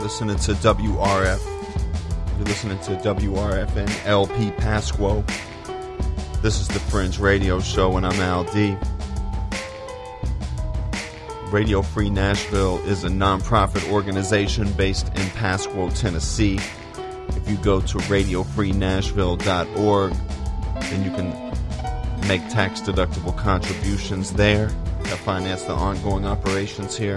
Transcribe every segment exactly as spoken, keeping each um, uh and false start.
listening to W R F. You're listening to W R F N L P Pasquo. This is the Fringe Radio Show, and I'm Al D. Radio Free Nashville is a nonprofit organization based in Pasquo, Tennessee. If you go to radio free nashville dot org, then you can make tax-deductible contributions there to finance the ongoing operations here.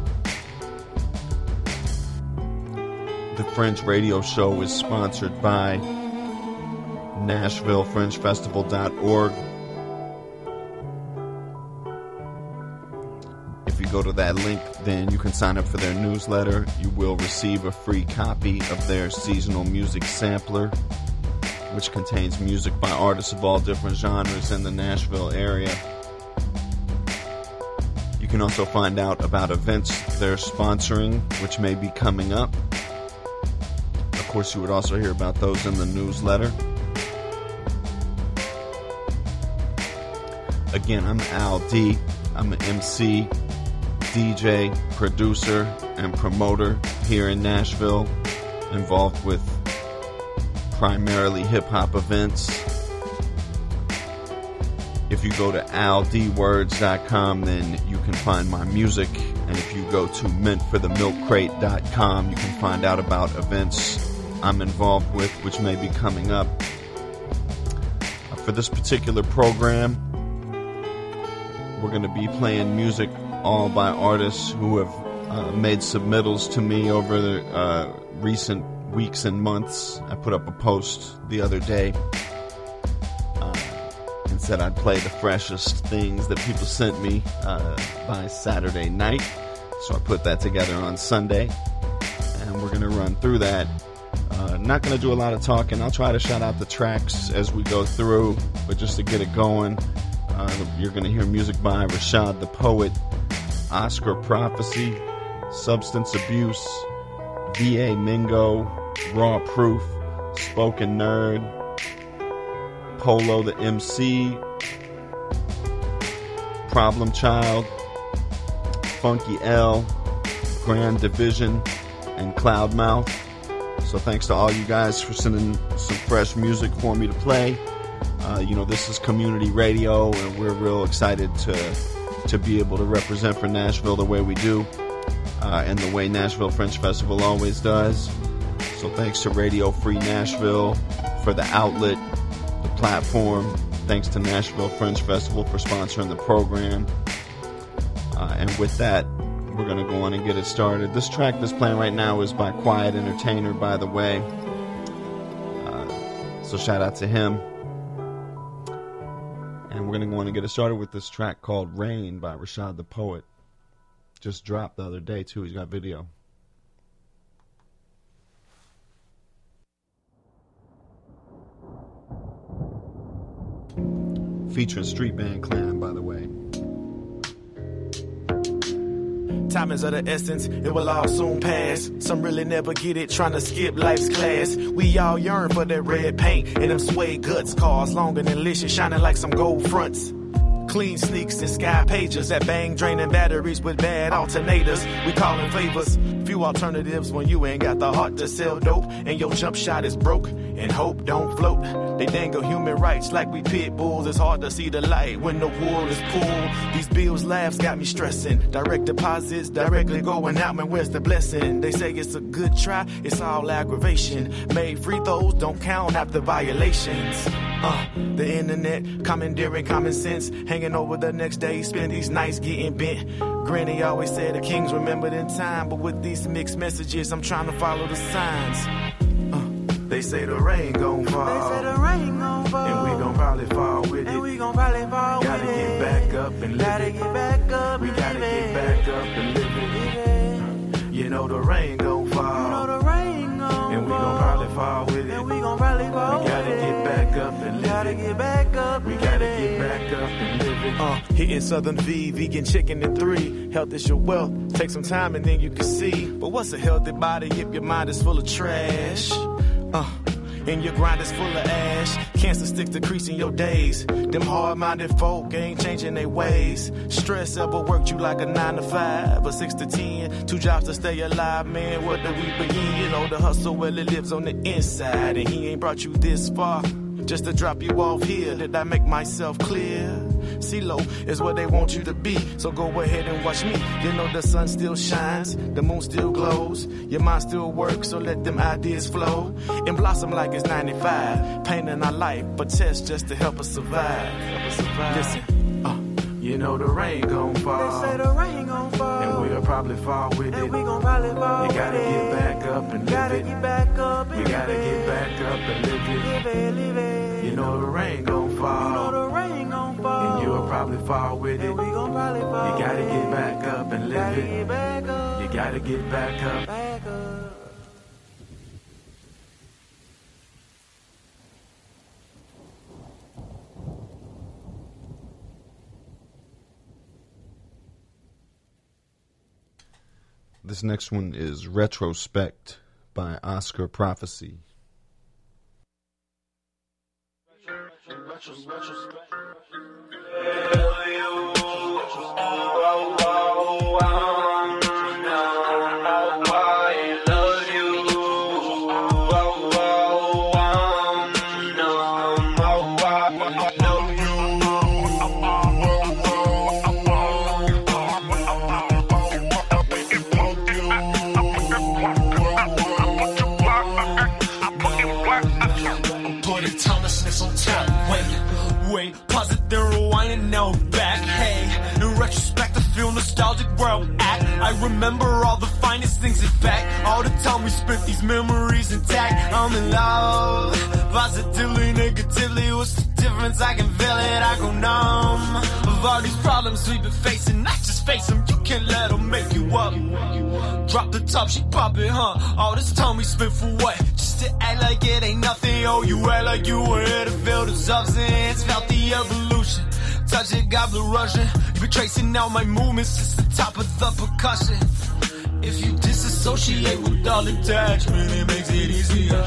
The Fringe Radio Show is sponsored by Nashville Fringe Festival dot org. If you go to that link, then you can sign up for their newsletter. You will receive a free copy of their seasonal music sampler, which contains music by artists of all different genres in the Nashville area. You can also find out about events they're sponsoring, which may be coming up. Of course, you would also hear about those in the newsletter. Again, I'm Al D. I'm an M C, D J, producer, and promoter here in Nashville, involved with primarily hip-hop events. If you go to al d words dot com, then you can find my music. And if you go to mint for the milk crate dot com, you can find out about events I'm involved with, which may be coming up. Uh, for this particular program, we're going to be playing music all by artists who have uh, made submittals to me over the uh, recent weeks and months. I put up a post the other day uh, and said I'd play the freshest things that people sent me uh, by Saturday night. So I put that together on Sunday, and we're going to run through that. Uh, not going to do a lot of talking. I'll try to shout out the tracks as we go through, but just to get it going, uh, you're going to hear music by Rashad the Poet, Oscar Prophecy, Substance Abuse, V A Mingo, Raw Proof, Spoken Nerd, Polo the M C, Problem Child, Funky L, Grand Division, and Cloudmouth. So thanks to all you guys for sending some fresh music for me to play. Uh, you know, this is community radio, and we're real excited to to be able to represent for Nashville the way we do, uh, and the way Nashville Fringe Festival always does. So thanks to Radio Free Nashville for the outlet, the platform. Thanks to Nashville Fringe Festival for sponsoring the program. Uh, and with that, we're going to go on and get it started. This track that's playing right now is by Quiet Entertainer, by the way. Uh, so shout out to him. And we're going to go on and get it started with this track called Rain by Rashad the Poet. Just dropped the other day, too. He's got video. Featuring Street Band Clan, by the way. Time is of the essence, it will all soon pass. Some really never get it, trying to skip life's class. We all yearn for that red paint and them suede guts. Cars longer than licious, shining like some gold fronts. Clean sneaks and sky pages that bang draining batteries with bad alternators. We callin' favors, few alternatives when you ain't got the heart to sell dope and your jump shot is broke and hope don't float. They dangle human rights like we pit bulls. It's hard to see the light when the wool is pulled. These bills laughs got me stressing. Direct deposits directly going out, man, where's the blessing? They say it's a good try, it's all aggravation. Made free throws don't count after violations. Uh, the internet, commandeering common sense, hanging over the next day, spend these nights getting bent. Granny always said the kings remembered in time, but with these mixed messages, I'm trying to follow the signs. Uh, they say the rain gon' fall, they say the rain gon' fall, and we gon' probably fall with it. And we gon' probably fall gotta with get it. back up and live gotta it. Get back up we and gotta live get it. back up and live it. You know the rain gon' fall, you know the rain gon' and we fall, gon' probably fall with it. And we gon' probably fall we gotta with get it. back up and live Gotta it. get back up We and gotta live get it. back up and live it. Uh, hitting Southern V, vegan chicken in three. Health is your wealth. Take some time and then you can see. But what's a healthy body if your mind is full of trash? Uh, and your grind is full of ash. Cancer sticks decreasing your days. Them hard-minded folk ain't changing their ways. Stress ever worked you like a nine to five, a six to ten. Two jobs to stay alive, man, what do we begin? You know the hustle, well, it lives on the inside, and he ain't brought you this far just to drop you off here. Did I make myself clear? CeeLo is what they want you to be, so go ahead and watch me. You know the sun still shines, the moon still glows, your mind still works, so let them ideas flow and blossom like it's ninety-five. Pain in our life, but test just to help us survive. Help us survive. Listen, uh, you know the rain gon' fall. They say the rain gon' fall, and we'll probably fall with and it. we gon' probably fall You gotta with get it. back up and live Gotta it. get back up and You gotta live get it. back up and live it. Live it, live it. You know the rain gon' fall. You know the rain gon' fall, And you'll probably fall with it. and we gon' probably fall. You gotta with get it. back up and live Gotta it. get back up. You gotta get back up. Back up. This next one is Retrospect by Oscar Prophecy. Put a timelessness on top. Wait, wait, pause it, then rewind and now back. Hey, in retrospect, I feel nostalgic where I'm at. I remember all the finest things in fact. All the time we spent these memories intact. I'm in love, positively, negatively. What's the difference? I can feel it, I go numb. Of all these problems we've been facing, not just face them. You can't let them make you up. Drop the top, she pop it, huh? All this time we spent for what? Just to act like it ain't nothing. Oh, you act like you were here to feel the substance. Felt the evolution. Touch it, got blue Russian. You been tracing out my movements since the top of the percussion. If you disassociate with all attachment, it makes it easier.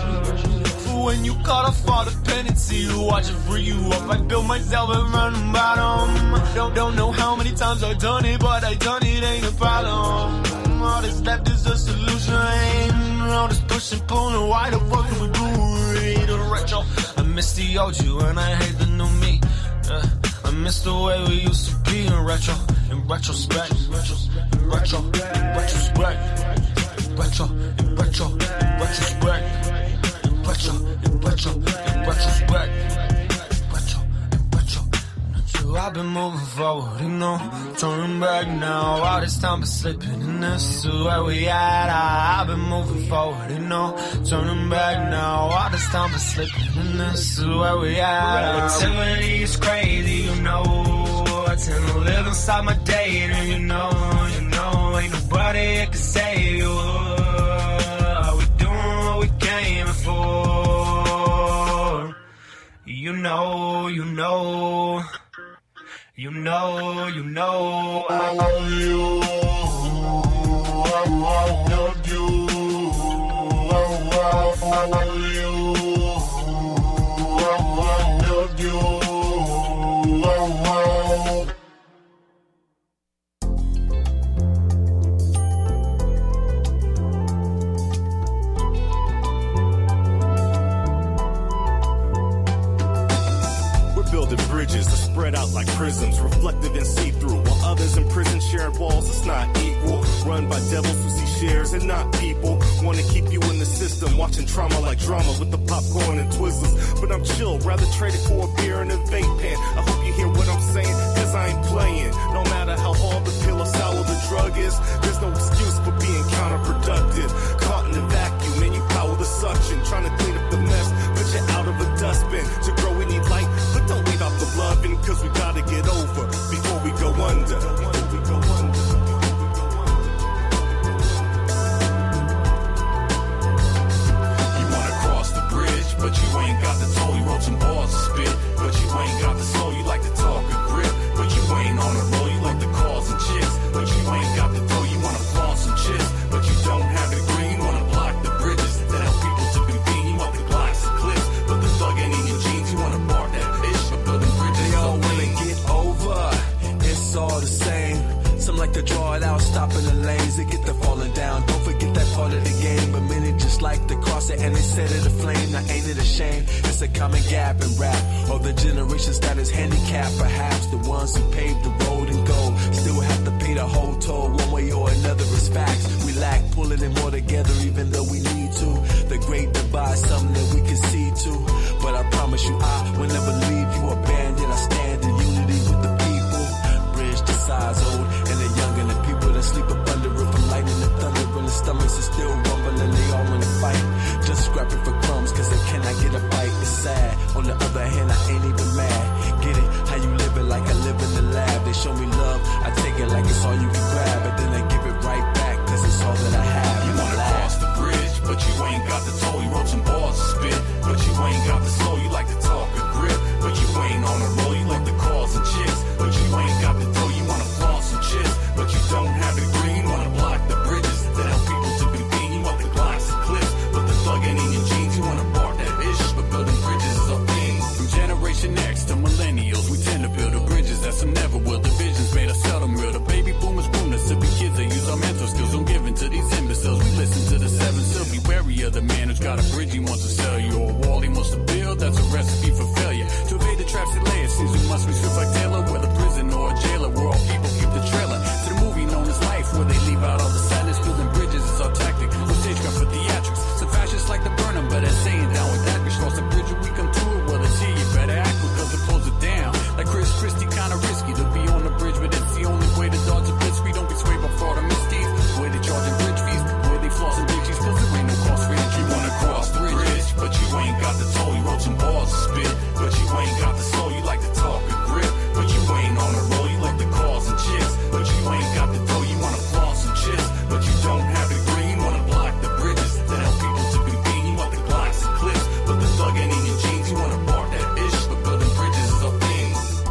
For when you cut off all dependency, to watch it free you up. I built myself around the bottom. Don't, don't know how many times I've done it, but I done it, ain't a problem. All that's left is a solution. All this pushing, pulling, why the fuck do we do the retro? I miss the old you and I hate the new me. Uh, I miss the way we used to be in retro, in retrospect, in retro, in retrospect, in retro, in retro, in retrospect, in retro, in retro, in retrospect, retro, in retro. I've been moving forward, you know, turning back now. All this time been slipping, and this is where we at. I've been moving forward, you know, turning back now. All this time been slipping, and this is where we at. Relativity is crazy, you know. I tend to live inside my day, and you know, you know, ain't nobody that can save you. Are we doing what we came for? You know, you know. You know, you know, I love you, I love you, I love you, I love you, I love you. Building bridges are spread out like prisms, reflective and see-through, while others in prison share walls. It's not equal. Run by devils who see shares and not people. Want to keep you in the system, watching trauma like drama with the popcorn and Twizzlers. But I'm chill, rather trade it for a beer and a vape pen. I hope you hear what I'm saying, cause I ain't playing. No matter how hard the pill or sour the drug is, there's no excuse for being counterproductive. Caught in the vacuum, and you power the suction, trying to clean up the mess, put you out of a dustbin. To grow we need light, but don't wait off the loving, cause we gotta get over before we go under. You wanna cross the bridge, but you ain't got the toll. You wrote some bars to spit, but you ain't stop in the lanes, they get the falling down. Don't forget that part of the game, but many just like to cross it and they set it aflame. Now ain't it a shame? It's a common gap in rap. Or the generations that is handicapped, perhaps the ones who paved the road in gold still have to pay the whole toll one way or another. It's facts. We lack pulling it more together even though we need to. The great divide, something that we can see too. But I promise you I will never leave you abandoned. I stand in unity with the people. Bridge the size old and the young and the people that sleep up under it from lightning and thunder. And the stomachs are still rumbling, they all wanna fight. Just scrapping for crumbs cause they cannot get a bite. It's sad. On the other hand, I ain't even mad. Get it? How you live it like I live in the lab. They show me love, I take it like it's all you can grab. And then I give it right back cause it's all that I have. You wanna cross the bridge, but you ain't got the toe. You wrote some bars to spit, but you ain't got the soul. You like to talk a grip, but you ain't on a roll. You like the cars and chicks, but you ain't got the dough. You wanna floss some chicks, but you don't have the green. You wanna block the bridges that help people to be clean. You want the glocks and clips, but the thug ain't in your jeans. You wanna bark that vicious, but building bridges is a thing. From Generation X to millennials, we tend to build the bridges that some never will. Divisions made us seldom real. The baby boomers boom us to be kids that use our mental skills. Don't give in to these imbeciles. We listen to the seven still. Be wary of the man who's got a bridge he wants to sell you, or a wall he wants to build. That's a recipe for failure. To evade the traps that lay, it seems we must be swift like Taylor, whether prison or a jailer. Where all people keep the trailer to the movie known as Life, where they leave out all the sadness. Building bridges is our tactic. No stagecraft for theatrics. Some fascists like to burn them, but that's saying down with that. We cross the bridge when we come to it. Well, it's here. You better act because it close it down. Like Chris Christie, kinda risky to be on the bridge, but it's the only way to dodge a blitz. We don't get swayed by fraud or misdeeds. The way they charging bridge fees, the way they flossing bitches, cause there ain't no cost for entry. You wanna cross the bridge, but you ain't got the toe. You wrote some bars to spit, but you ain't got the soul. You like to talk a grip, but you ain't on a roll. You like the cars and chicks, but you ain't got the dough. You wanna floss some chicks, but you don't have the green. You wanna block the bridges that help people to be clean. You want the glocks and clips, but the thug ain't in your jeans. You wanna bark that bitch, but building bridges is a thing.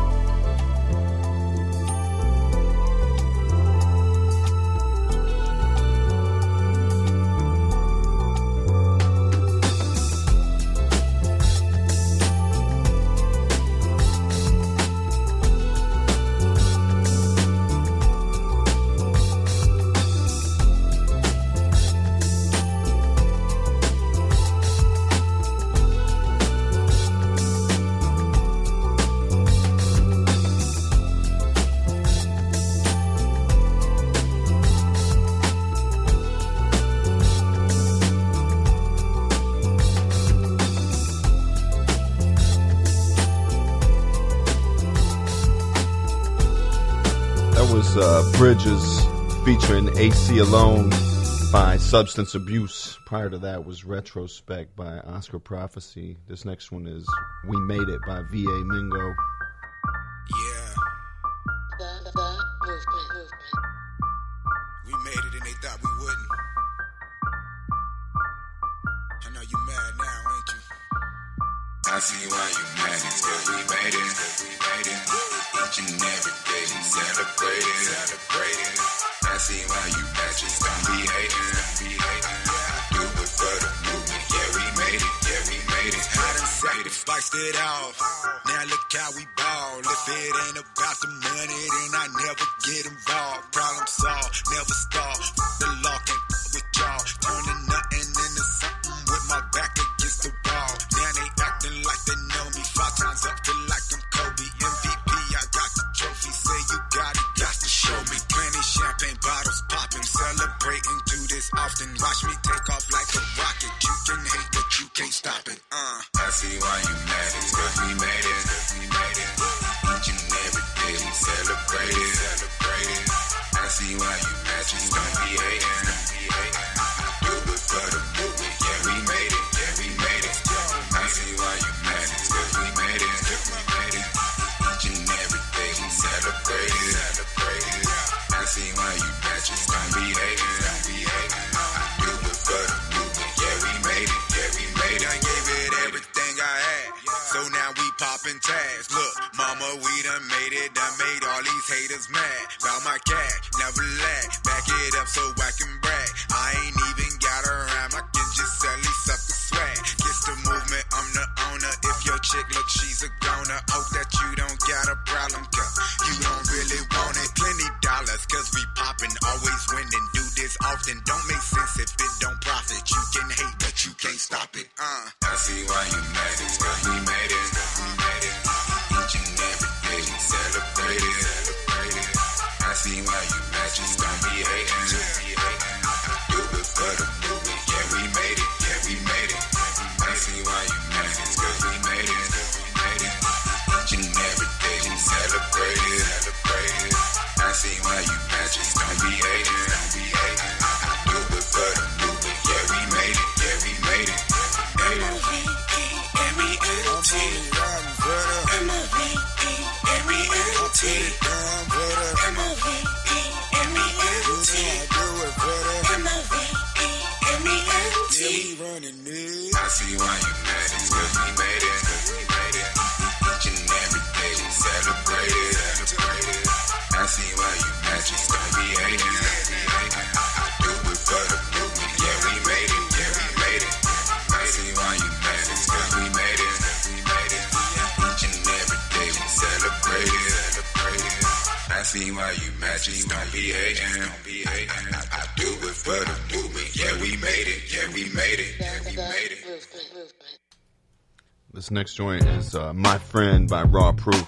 Uh, Bridges featuring A C Alone by Substance Abuse. Prior to that was Retrospect by Oscar Prophecy. This next one is We Made It by V A Mingo. Yeah. The, the movement. We made it and they thought we wouldn't. I know you mad now, ain't you? I see why you mad, it's cause we made it. We made it. Each and every day we celebrate it. Celebrate it. I see why you mad, just don't be hating. Be hating. Do it for the movement. Yeah, we made it. Yeah, we made it. I done sacrificed it all. Now look how we ball. If it ain't about the money, then I never get involved. Problem solved, never stall. The law can't with y'all. Turning nothing into something with my back against the wall. Now they acting like they know me. Five times up to like I'm Kobe. M V P, I got the trophy. Say you got it, got to show me. Plenty champagne bottles popping. Celebrating, do this often. Watch me take off like a rocket. You can hate, but you can't stop it. Uh. I see why you mad. It's cause we made it. We made it. Each and every day we celebrate it. Celebrate it. I see why you mad. Just don't be hating. Do it for the movement. Yeah, we made it. Yeah, we made it. I see why you mad. It's cause we made it. We made it. Each and every day we celebrate it. Celebrate it. I see why you mad. Just don't be hating. Be hating. Do it for the movement. Yeah, we made it. Yeah, we made it. I gave it everything I had. So now we poppin' tags. Look, mama, we done made it. Done made all these haters mad. Bout my cash, never lag. Back it up so I can brag. I ain't even got a rhyme. I can just sell these sucker swag. Gets the movement, I'm the owner. If your chick look, she's a goner. Hope that you don't got a problem, cause you don't really want it. Plenty dollars, cause we poppin', always often. Don't make sense if it don't profit. You can hate, but you can't stop it. Uh. I see why you mad. It's cause we made it. We made it. Each and every day we celebrate it. Celebrate it. I see why you mad. Just don't be hating. Just be hating. I do it for the movement. Yeah, we made it. Yeah, we made it. I see why you mad. It's cause we made it. We made it. Each and every day we celebrate it. Celebrate it. I see why you mad. Just don't be hating. Don't be hating. I do it for the movement. Yeah, we made it. Yeah, we made it. M O V E M E N T M O V E M E N T M O V E M E N T M O V E M E N T I see why you mad. It's cause we made it. We made it. Each and every day we celebrate it. Celebrate it. I see why you mad. Just don't be hating. I do it for the movement. Yeah, we made it. Yeah, we made it. I see why you mad. It's cause we made it. We made it. Each and every day we celebrate it. Celebrate it. I see why you mad. Just don't be hating. Don't be hating. I, I, I do it for the movement. Yeah, we made it. Yeah, we made it. Yeah, we made it. This next joint is uh, My Friend by Raw Proof.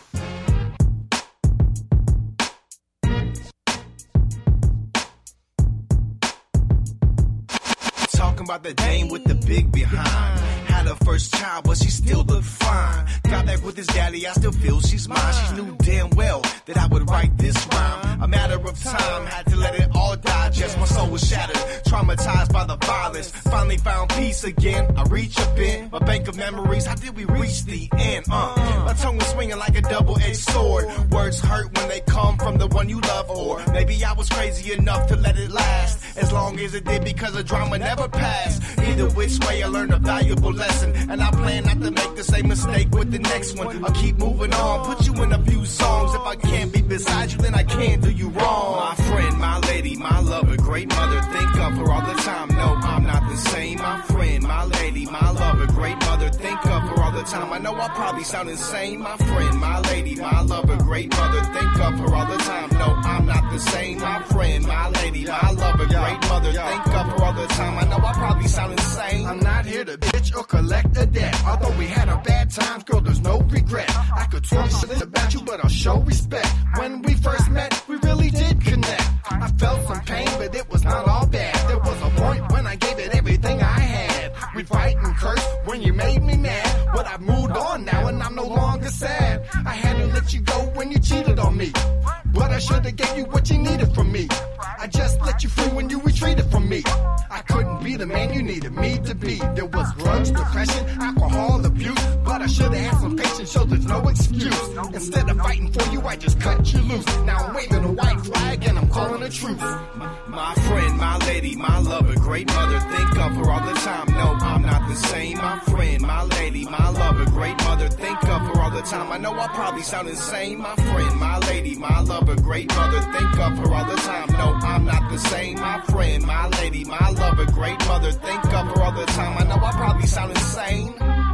Talking about the dame with the big behind. Had her first child, but she still looked fine. Got back with his daddy, I still feel she's mine. She knew damn well that I would write this rhyme. A matter of time, had to let it all digest. My soul was shattered, traumatized by the violence. Finally found peace again. I reach up in my bank of memories. How did we reach the end? Uh, my tongue was swinging like a double-edged sword. Words hurt when they come from the one you love. Or maybe I was crazy enough to let it last as long as it did, because the drama never passed. Either which way, I learned a valuable lesson, and I plan not to make the same mistake with the next one. I'll keep moving on, put you in a few songs. If I can't be beside you, then I can't do you wrong. My friend, my lady, my lover, great mother, think of her all the time. No, I'm not the same. My friend, my lady, my lover, great mother, think of her all the time. I know I probably sound insane. My friend, my lady, my lover, great mother, think of her all the time. No, I'm not the same. My friend, my lady, my lover, great mother, think of her all the time. I know I probably sound insane. I'm not here to bitch or collect a debt. Although we had our bad times, girl, there's no regret. I could talk shit about you, but I'll show respect. When we first met, we really did connect. I felt some pain, but it was not all bad. There was a point when I gave it everything I had. We fight and curse when you made me mad, but I've moved on now and I'm no longer sad. I had to let you go when you cheated on me, but I should have gave you what you needed from me. I just let you free when you retreated from me. I couldn't be the man you needed me to be. There was drugs, depression, alcohol abuse, but I should have had some patience, so there's no excuse. Instead of fighting for you, I just cut you loose. Now I'm waving a white flag and I'm calling a truce. My friend, my lady, my lover, great mother, think of her all the time. No, I'm not the same. My friend, my lady, my lover, great mother, think of her all the time. I know I probably sound insane. My friend, my lady, my lover, great mother, think of her all the time. No, I'm not the same. My friend, my lady, my lover, great mother, think of her all the time. I know I probably sound insane.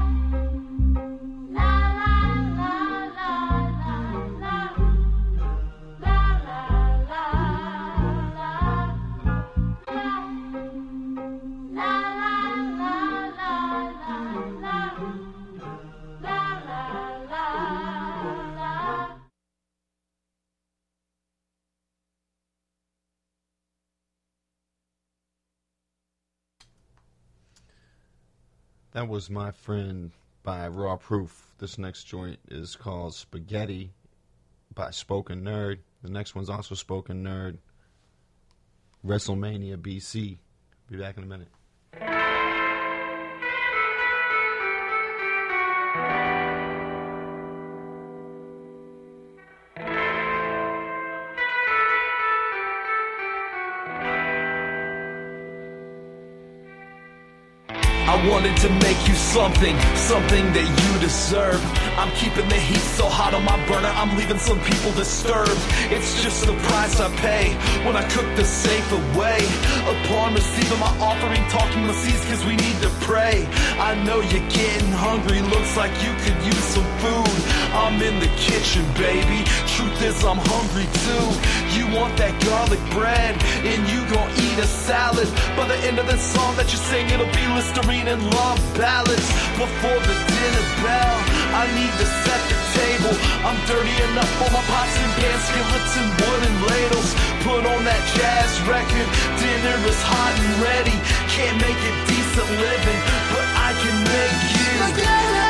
That was My Friend by Raw Proof. This next joint is called Spaghetti by Spoken Nerd. The next one's also Spoken Nerd. WrestleMania B C. Be back in a minute. I wanted to make you something, something that you deserve. I'm keeping the heat so hot on my burner, I'm leaving some people disturbed. It's just the price I pay when I cook the safe away. Upon receiving my offering, talking the seas cause we need to pray. I know you're getting hungry, looks like you could use some food. I'm in the kitchen, baby, truth is I'm hungry too. You want that garlic bread, and you gon' eat a salad. By the end of this song that you sing, it'll be Listerine and love ballads. Before the dinner bell, I need to set the table. I'm dirty enough for my pots and pans, skillets and wooden ladles. Put on that jazz record, dinner is hot and ready. Can't make it decent living, but I can make you spaghetti.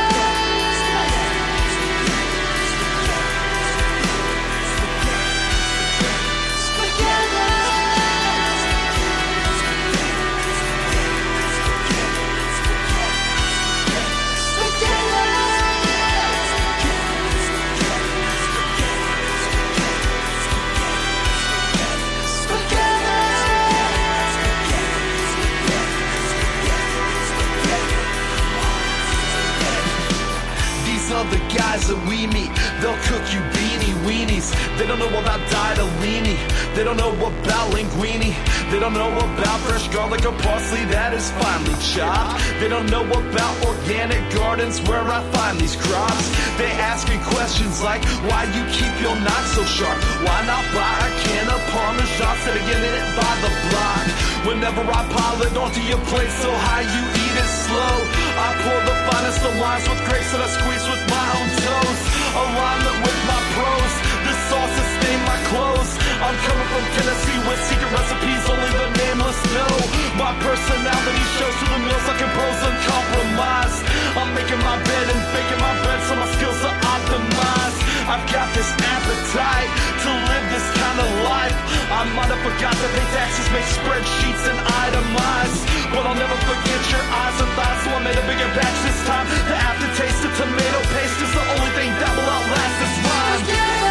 The guys that we meet, they'll cook you beanie weenies. They don't know about ditalini, they don't know about linguine, they don't know about fresh garlic or parsley that is finely chopped. They don't know about organic gardens where I find these crops. They asking questions like, why you keep your knife so sharp? Why not buy a can of Parmesan instead of getting it by the block? Whenever I pile it onto your plate so high you eat it slow, I pour the finest of wines with grapes that I squeeze with my own toes. Alignment with my pros, this sauce has stained my clothes. I'm coming from Tennessee with secret recipes only the nameless know. My personality shows through the meals I compose uncompromised. I'm making my bed and baking my bread so my skills are optimized. I've got this appetite to live this kind of life. I might have forgot to pay taxes, make spreadsheets and itemize, but I'll never forget your eyes and thighs, so I made a bigger batch this time. The aftertaste of tomato paste is the only thing that will outlast this rhyme.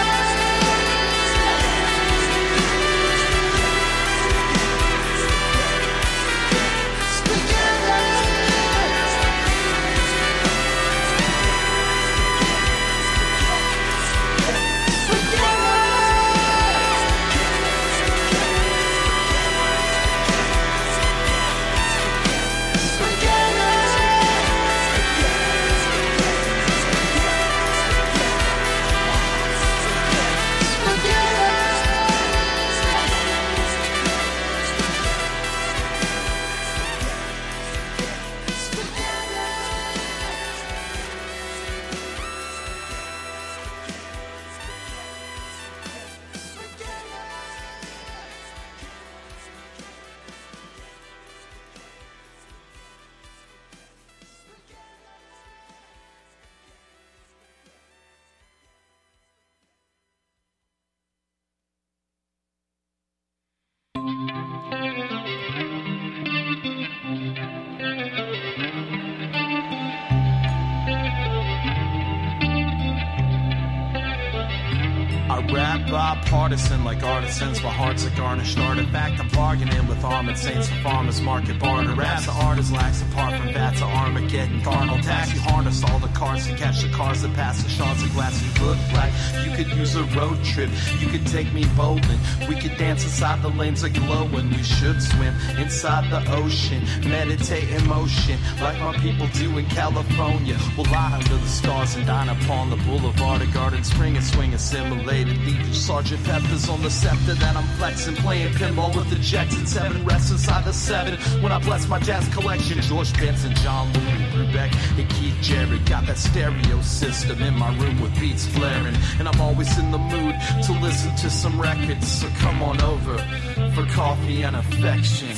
Bipartisan like artisans, my heart's a garnished artifact. I'm bargaining with armored saints for farmers market barter. As the artist lacks apart from vats of Armageddon, carnal tax. You harness all the cards to catch the cars that pass the shards of glass. You look like you could use a road trip. You could take me bowling. We could dance inside the lanes of glow, and we should swim inside the ocean. Meditate in motion like my people do in California. We'll lie under the stars and dine upon the boulevard of Garden Spring and swing assimilated. Leave you Sergeant Pepper's on the scepter that I'm flexing, playing pinball with the Jets and seven rests inside the seven. When I bless my jazz collection, George Benson, John Louis Brubeck, and Keith Jarrett. Got that stereo system in my room with beats flaring, and I'm always in the mood to listen to some records. So come on over for coffee and affection.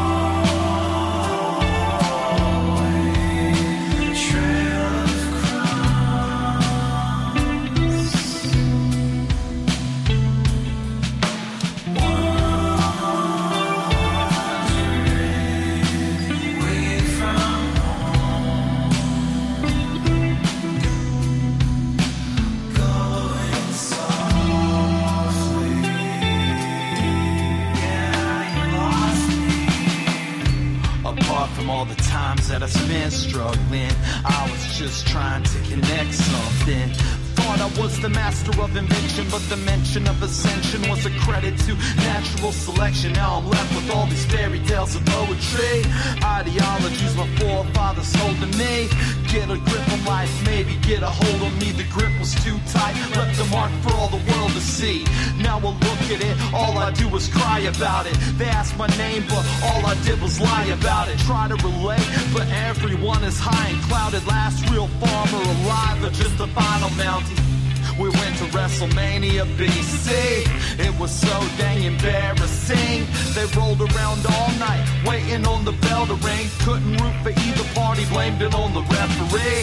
All the times that I spent struggling, I was just trying to connect something. thought I was the master of invention, but the mention of ascension was a credit to natural selection. Now I'm left with all these fairy tales of poetry, ideologies my forefathers holding me. Get a grip on life, maybe get a hold on me. The grip was too tight, left a mark for all the world to see. Now I look at it, all I do is cry about it. They asked my name, but all I did was lie about it. Try to relate, but everyone is high and clouded. Last real farmer alive, or just the final mountain. We went to WrestleMania B C. It was so dang embarrassing. They rolled around all night, waiting on the bell to ring. Couldn't root for either party, blamed it on the referee.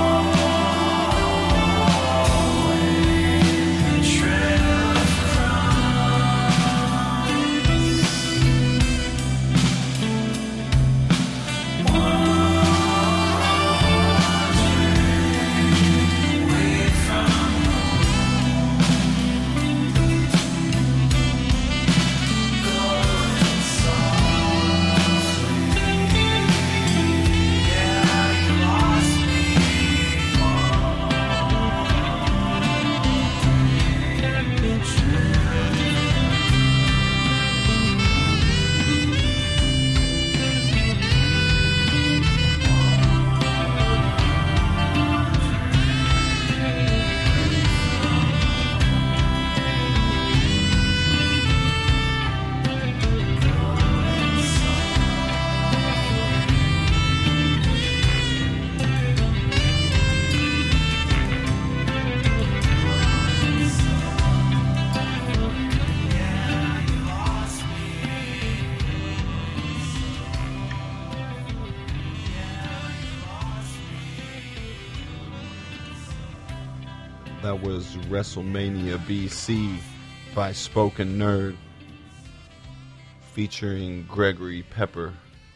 That was WrestleMania B C by Spoken Nerd, featuring Gregory Pepper.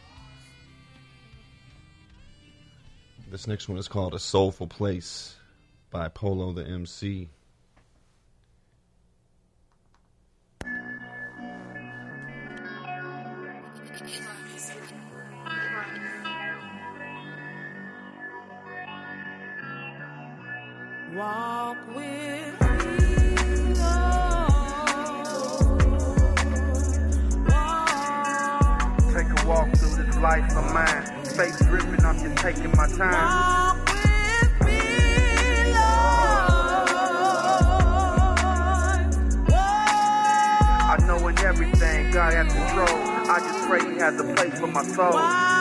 This next one is called A Soulful Place by Polo the M C. Walk with me, Lord. Walk. Take a walk through this life of mine. Face dripping, I'm just taking my time. Walk with me, Lord. Walk. I know in everything God has control. I just pray He has a place for my soul. Walk.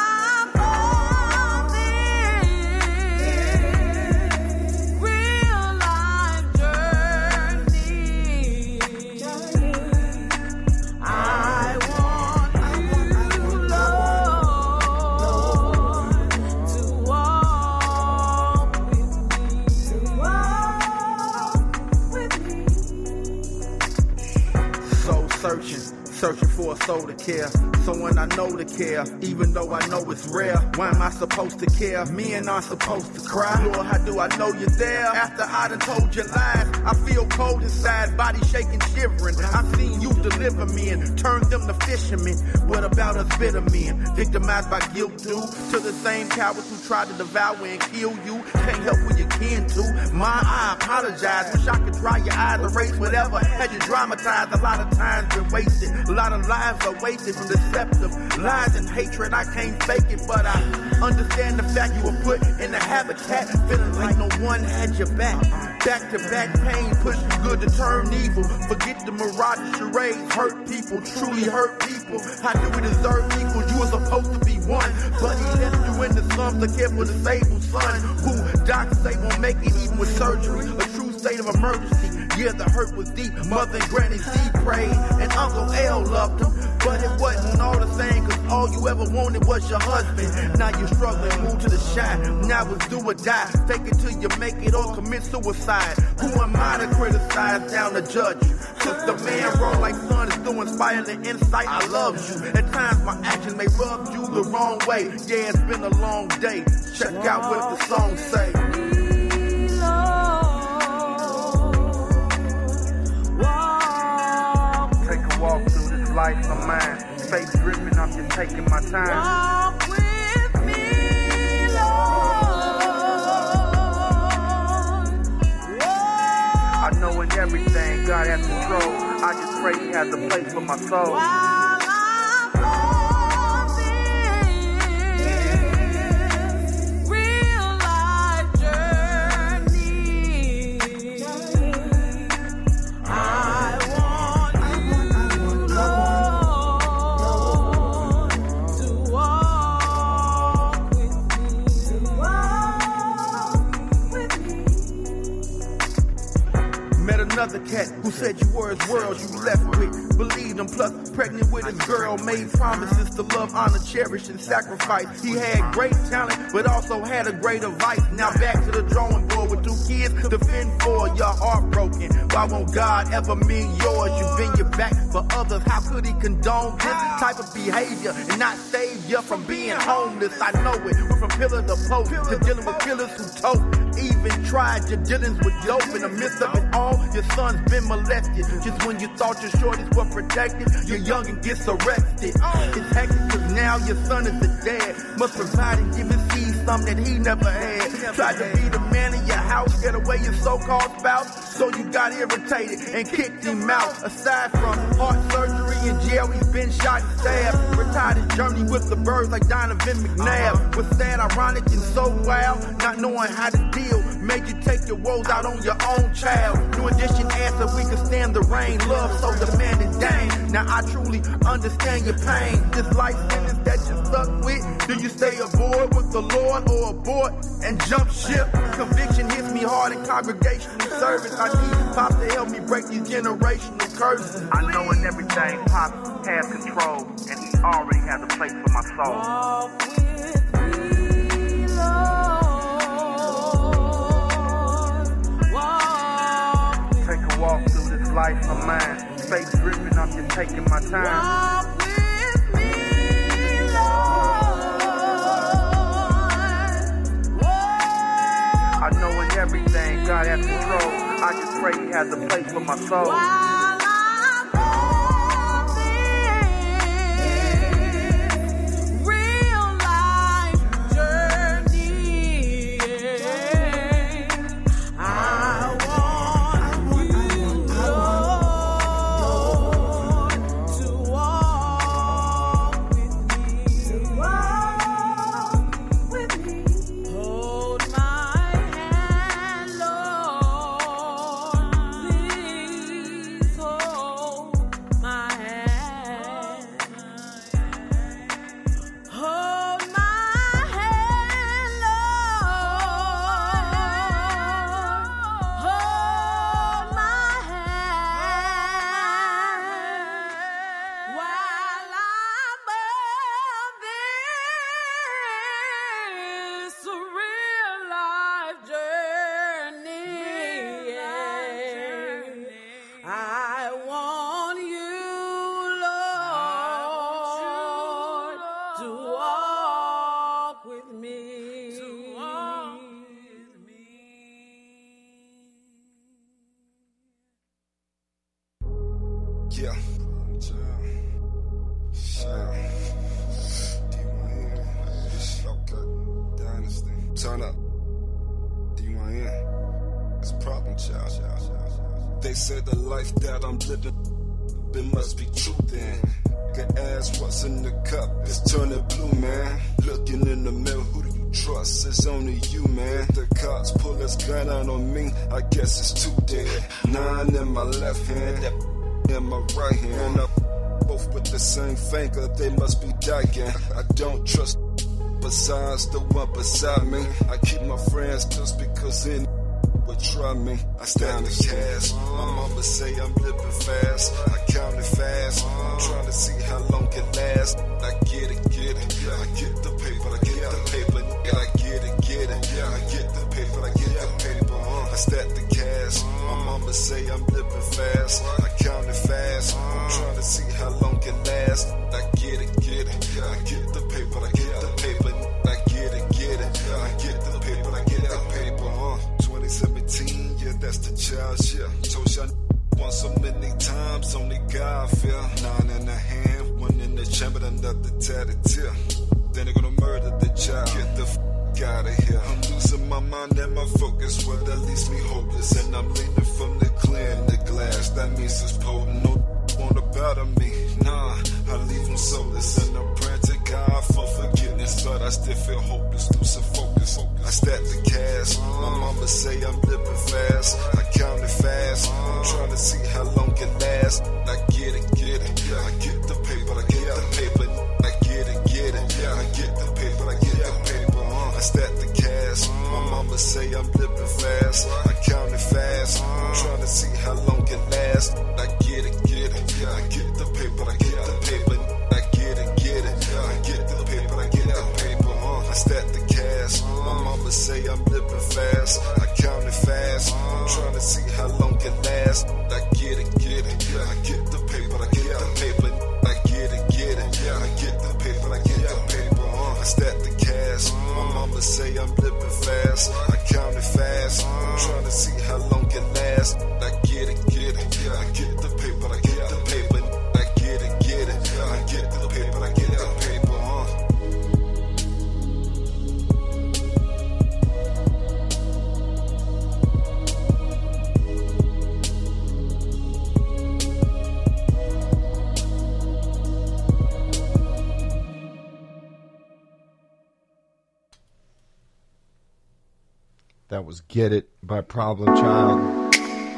Searching for a soul to care, someone I know to care, even though I know it's rare. Why am I supposed to care? Me and I'm supposed to cry. Lord, how do I know you're there? After I done told you lies, I feel cold inside, body shaking, shivering. I've seen you deliver men, turn them to fishermen. What about us bitter men, victimized by guilt due to the same cowards who tried to devour and kill you? Can't help what you can to. My, I apologize. Wish I could dry your eyes, erase whatever had you dramatized. A lot of times been wasted. A lot of lives are wasted from deceptive lies and hatred. I can't fake it, but I understand the fact you were put in the habitat, feeling like no one had your back. Back to back pain, push you good to turn evil. Forget the mirage charades, hurt people, truly hurt people. How do we deserve equal? You were supposed to be one, but He left you in the slums to care for the disabled son, who doctors say won't make it even with surgery. A true state of emergency. Yeah, the hurt was deep. Mother and Granny C prayed, and Uncle L loved him. But it wasn't all the same, cause all you ever wanted was your husband. Now you're struggling, move to the shine. Now it's do or die. Fake it till you make it or commit suicide. Who am I to criticize, down to judge you? Took the man wrong like son is doing inspiring insight. I love you. At times my actions may rub you the wrong way. Yeah, it's been a long day. Check out what the song say. Walk through this life of mine. Face dripping, I'm just taking my time. Walk with me, Lord. I know in everything God has control. I just pray He has a place for my soul. While I'm on this real life journey, I want you, Lord, to walk with me, to walk with me. Met another cat who said you were his world you left with. Believed him, plus pregnant with his girl. Made promises to love, honor, cherish, and sacrifice. He had great talent, but also had a greater vice. Now back to the drawing board with two kids to fend for. You're heartbroken. Why won't God ever mean yours? You've been your back for others. How could He condone this type of behavior and not save you from being homeless? I know it. We're from pillar to post to dealing with killers who tote. Even tried your dealings with dope. In the midst of it all, your son's been molested. Just when you thought your shorties were protected, your youngin' gets arrested. It's hectic cause now your son is the dad. Must provide and give his seed something that he never had. Tried to be the man in your house, get away your so-called spouse. So you got irritated and kicked him out. Aside from heart surgery in jail, he's been shot and stabbed. Retired his journey with the birds like Donovan McNabb. Was sad, ironic, and so wild. Not knowing how to deal made you take your woes out on your own child. New edition asked if we could stand the rain. Love so demanding, dang. Now I truly understand your pain. This life sentence that you're stuck with. Do you stay aboard with the Lord or abort and jump ship? Conviction hits me hard in congregational service. I need Pop to help me break these generational curses. I know in everything Pop has control, and He already has a place for my soul. Walk with me, Lord. Walk with Take a walk through this life of mine. Faith dripping, I'm just taking my time. Walk with me, Lord. Walk I know in everything God has control. I just pray He has a place for my soul. while I'm on this real life journey. I want you, Lord, to walk with me, to walk with me. Hold my hand, Lord, please hold my hand. Hold my hand, Lord, hold my hand while I'm on this real life journey. I want you, Lord, to walk with me. Yeah. Dynasty. Turn up. D Y N. It's problem child. They say the life that I'm living, it must be true then. Can ask what's in the cup, it's turning blue, man. Looking in the mirror, who do you trust? It's only you, man. The cops pull his gun out on me, I guess it's too dead. Nine in my left hand, that in my right hand. Up both with the same finger, they must be dying. I don't trust besides the one beside me. I keep my friends just because in would try me. I stand the cash. My mama say I'm living fast. I count it fast. I'm trying to see how long it lasts. I get it, get it. I get the paper, I get the paper. I get it, get it. I get the paper, I get the paper. I stack the cash. My mama say I'm living fast. I count it fast. I'm trying to see how long it lasts. I get it, get it. I get the paper, I get the paper. I get it, get it. I get the paper, I get the paper. twenty seventeen, yeah, that's the child shit. Told y'all once so many times, only God feel. Nine in the hand, one in the chamber, another tatted tear. Then they're gonna murder the child. Get the f out of here. I'm losing my mind and my focus. Well, that leaves me hopeless, and I'm leaning from the I still feel hopeless, losing focus. I stack the cash. My mama say I'm living fast. I count it fast. I'm trying to see how long it lasts. I get it, get it. I get the paper, I get the paper. I get it, get it. I get the paper, I get the paper. I stack the cash. My mama say I'm living fast. I count it fast. I'm trying to see how long it lasts. I get it, get it. I get the paper, I get the paper. I get it, get it. I get the paper, I get the paper. I stack the cash. My mama say I'm living fast. I count it fast. I'm trying to see how long it lasts. I get it, get it. I get the paper, I get the paper. I get it, get it. I get the paper, I get the paper. I stack the cash. My mama say I'm living fast. I count it fast. I'm trying to see how long it lasts. I get it, get it. I get the paper, I get the paper. I get it, get it. I get the paper, I get the paper. That was Get It by Problem Child.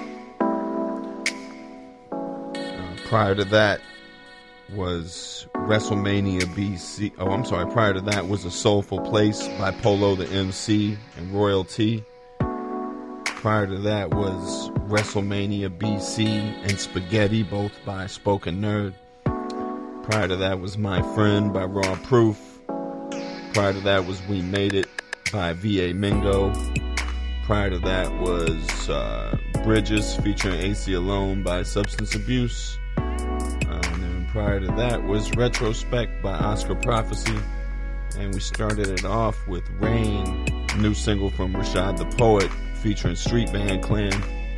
Uh, prior to that was WrestleMania B C. Oh, I'm sorry. Prior to that was A Soulful Place by Polo the M C and Royalty. Prior to that was WrestleMania B C and Spaghetti, both by Spoken Nerd. Prior to that was My Friend by Raw Proof. Prior to that was We Made It by V A Mingo. Prior to that was uh, Bridges featuring A C Alone by Substance Abuse. Uh, and then prior to that was Retrospect by Oscar Prophecy. And we started it off with Rain, new single from Rashad the Poet featuring Street Band Clan.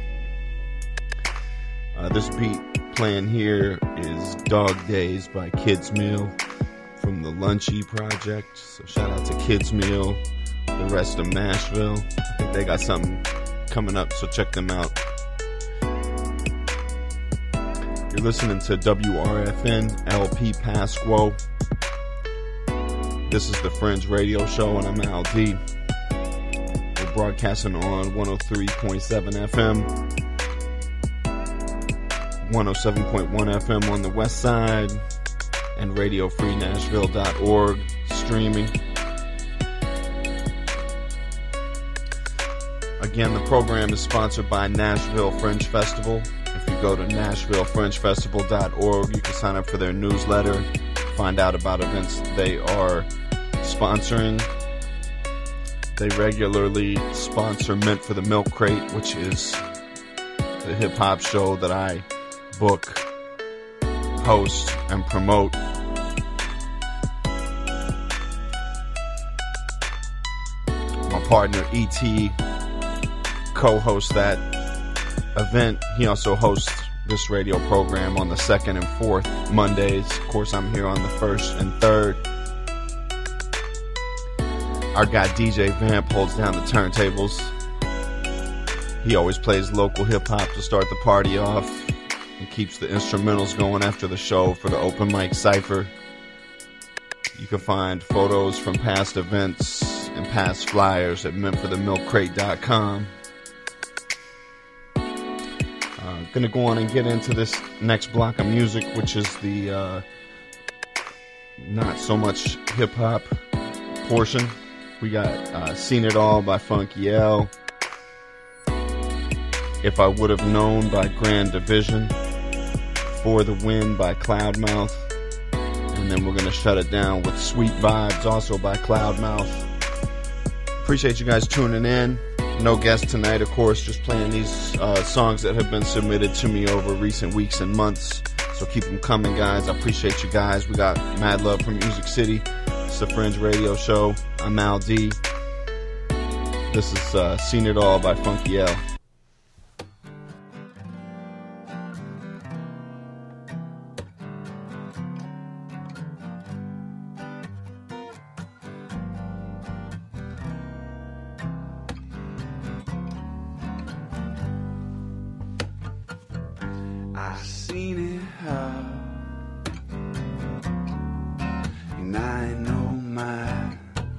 Uh, this beat playing here is Dog Days by Kids Meal from the Lunchy Project. So shout out to Kids Meal, the rest of Nashville. I think they got something coming up, so check them out. You're listening to W R F N L P Pasquo. This is the Fringe Radio Show, and I'm Al D. We're broadcasting on one oh three point seven F M, one oh seven point one F M on the west side, and radio free nashville dot org streaming. Again, the program is sponsored by Nashville Fringe Festival. If you go to nashville fringe festival dot org, you can sign up for their newsletter, find out about events they are sponsoring. They regularly sponsor Meant for the Milk Crate, which is the hip-hop show that I book, host, and promote. My partner E T co-hosts that event. He also hosts this radio program on the second and fourth Mondays. Of course, I'm here on the first and third. Our guy D J Vamp holds down the turntables. He always plays local hip-hop to start the party off and keeps the instrumentals going after the show for the open mic cypher. You can find photos from past events and past flyers at meant for the milk crate dot com. Uh, gonna go on and get into this next block of music, which is the uh, not so much hip-hop portion. We got uh, Seen It All by Funky L, If I Would Have Known by Grand Division, For the Win by Cloudmouth, and then we're going to shut it down with Sweet Vibes, also by Cloudmouth. Appreciate you guys tuning in. No guest tonight, of course, just playing these uh, songs that have been submitted to me over recent weeks and months. So keep them coming, guys. I appreciate you guys. We got mad love from Music City. It's the Fringe Radio Show. I'm Al D. This is uh, Seen It All by Funky L. I seen it all, and I know my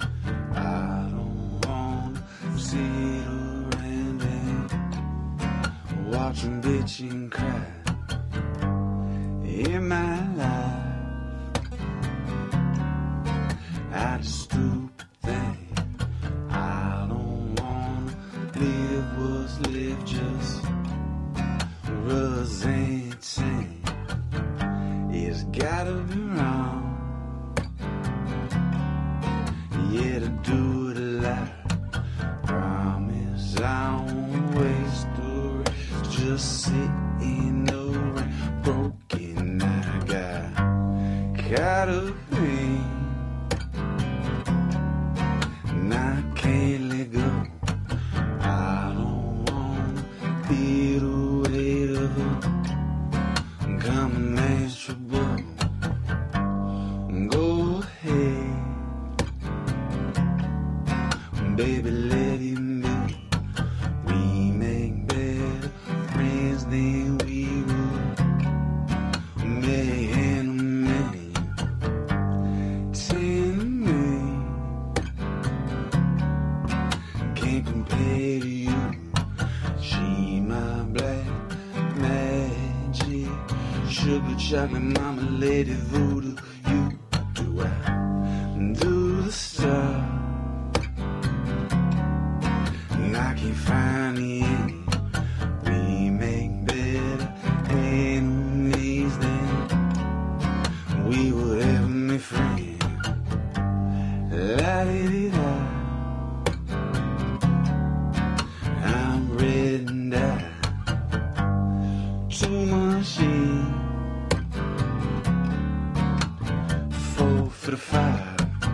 bitching cry in my life. I just stupid thing. I don't wanna live was live just was insane. It's gotta be wrong. Yeah, to do it alive. Promise I won't waste the rest. Just sitting around broken. I got caught up in, and I can't let go. I don't want to feel the weight of it coming as trouble. Go ahead, baby, let it be. We make better friends than we would make enemies. Ten men can't compare to you. She my black magic, sugar chocolate mama, lady voodoo. You do I do the stuff, and I can't find the end. We make better enemies than we would ever make friends. La di di da. I'm red and die. Too much heat. Four for the five.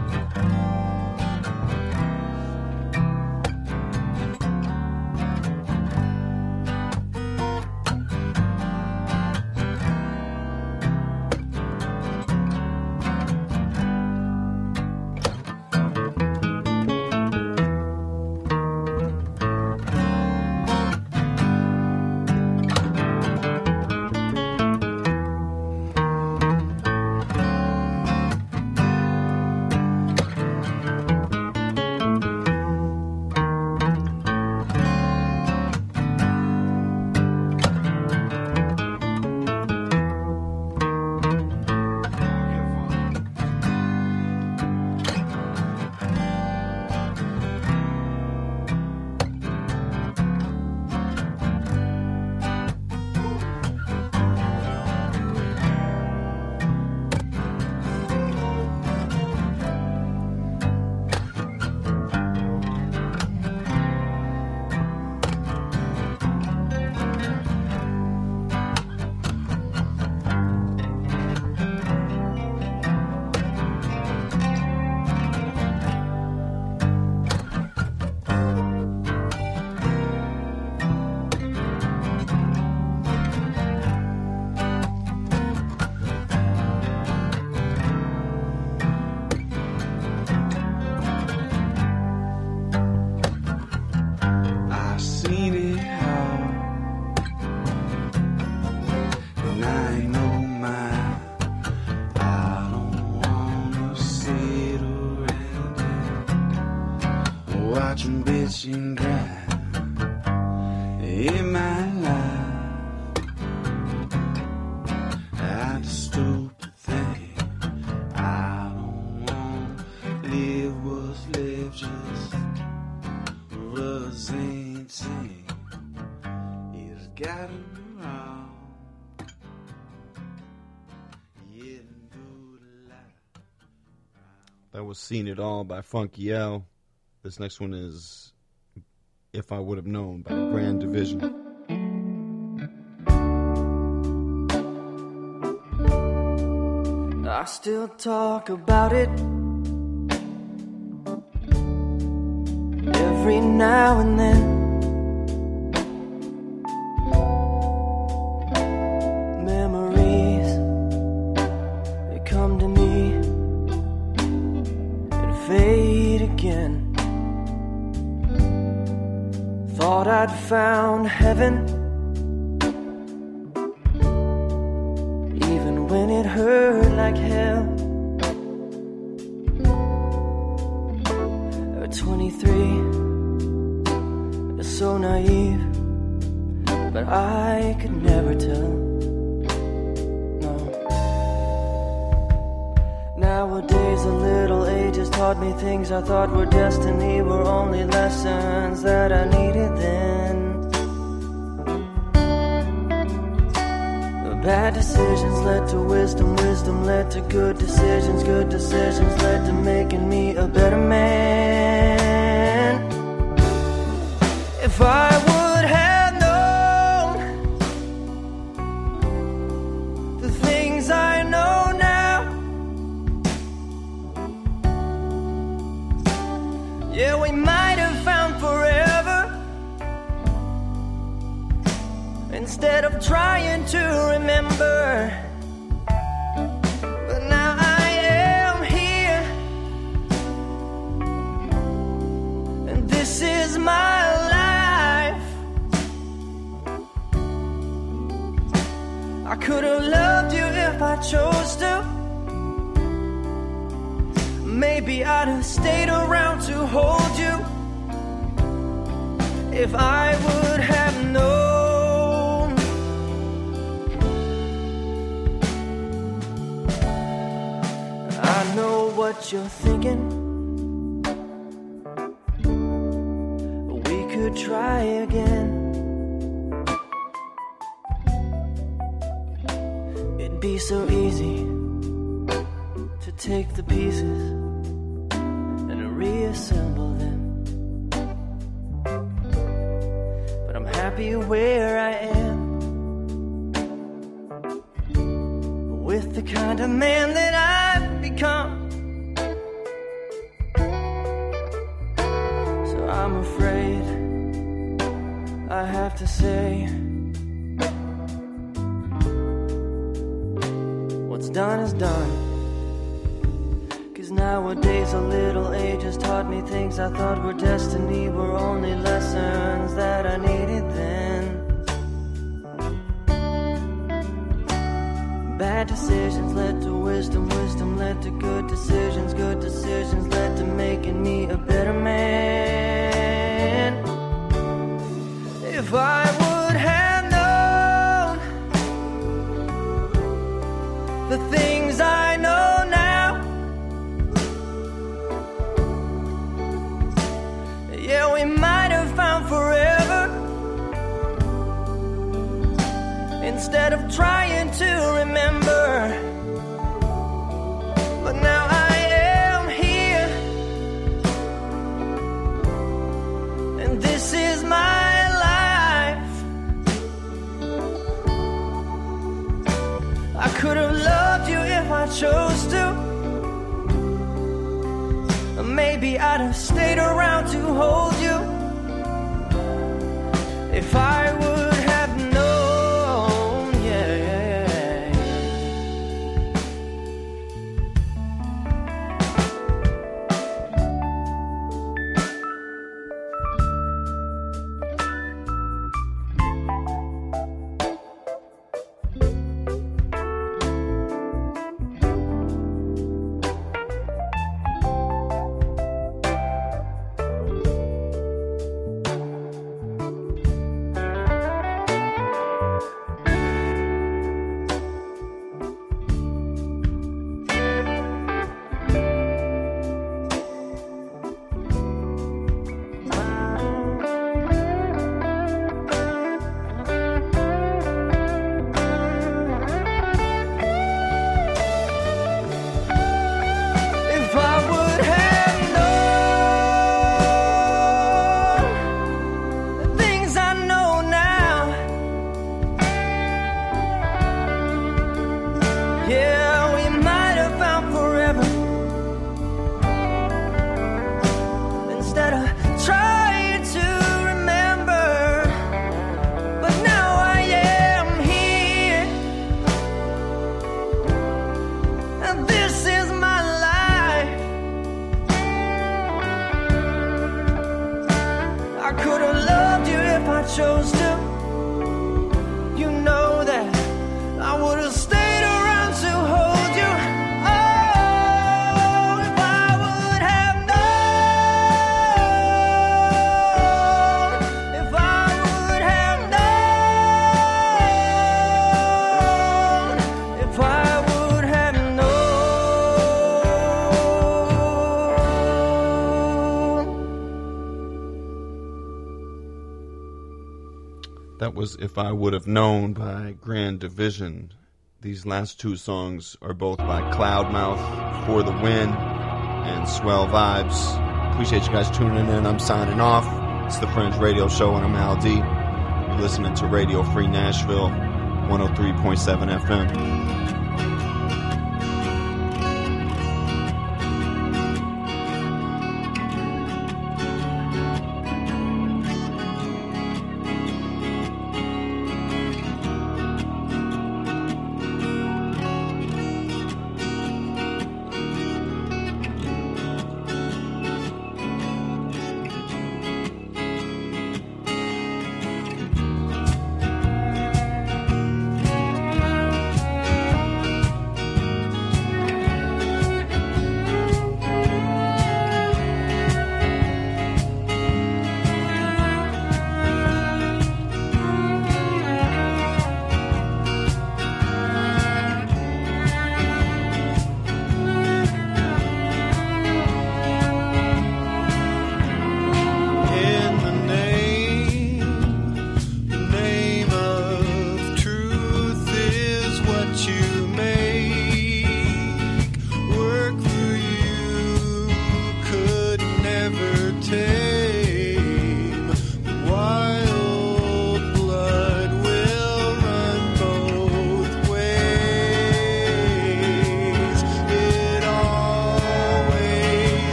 Watching bitching cry in my life. I just stupid thing. I don't want to live was live just was insane. It's gotta be wrong. Yeah, do the life. That was Seen It All by Funky L. This next one is If I Would Have Known by Grand Division. I still talk about it every now and then. Memories, they come to me and fade again. Thought I'd found heaven, even when it hurt like hell. At twenty-three, so naive, but I could never taught me things I thought were destiny, were only lessons that I needed then. Bad decisions led to wisdom, wisdom led to good decisions, good decisions led to making me a better man. If I would have known the things I know now, yeah, we might have found forever instead of trying to remember. But now I am here, and this is my life. I could have loved you if I chose to. Maybe I'd have stayed around to hold you if I would have known. I know what you're thinking. We could try again. It'd be so easy to take the pieces and reassemble them. But I'm happy where I am, with the kind of man that I've become. So I'm afraid I have to say, what's done is done. Cause nowadays a little age has taught me things I thought were destiny, were only lessons that I needed then. Bad decisions led to wisdom, wisdom led to good decisions, good decisions led to making me a better man. If I would have known the things I know now, yeah, we might have found forever instead of trying to remember. But now I am here, and this is my life. I could have loved you if I chose to. Maybe I'd have stayed around to hold you if I would have known, yeah, yeah, yeah. was If I Would Have Known by Grand Division. These last two songs are both by Cloudmouth, For the Win, and Swell Vibes. Appreciate you guys tuning in. I'm signing off. It's the Fringe Radio Show, and I'm Al D. You're listening to Radio Free Nashville, one oh three point seven F M.